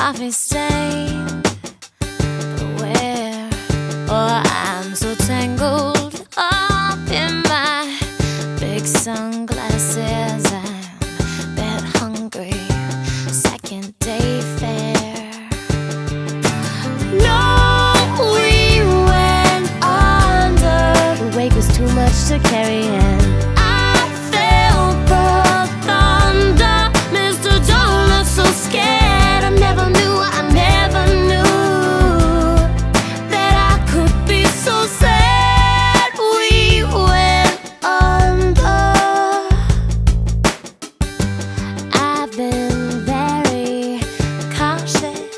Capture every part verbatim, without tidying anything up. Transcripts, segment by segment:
coffee stain, but where? Oh, I'm so tangled up in my big sunglasses. I'm bed hungry, second day fare. No, we went under. The weight was too much to carry in. I felt the thunder. Mister Don't look so scared. I never knew, I never knew that I could be so sad. We went under. I've been very cautious,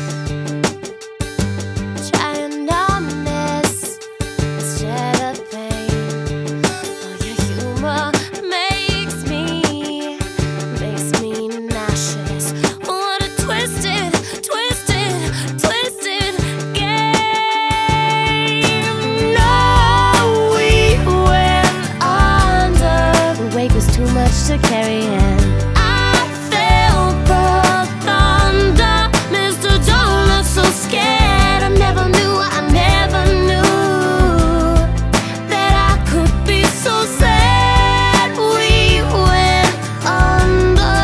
trying numbness instead of pain. Oh, your humor makes me, makes me nauseous. What a twisted, twisted, twisted game. No, we went under. The weight was too much to carry in. I felt the thunder. Mister Don't look so scared. I never knew, I never knew that I could be so sad. We went under.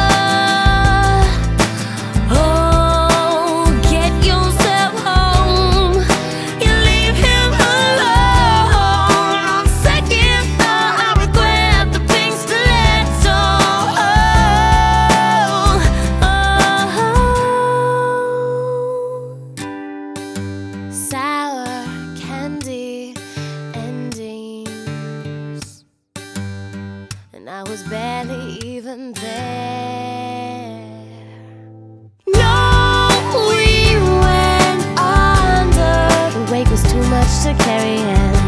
Oh, get yourself home. You leave him alone. On second thought, I regret the pink stiletto. Oh, oh. Sour candy endings, and I was barely even there. No, we went under. The weight was too much to carry in.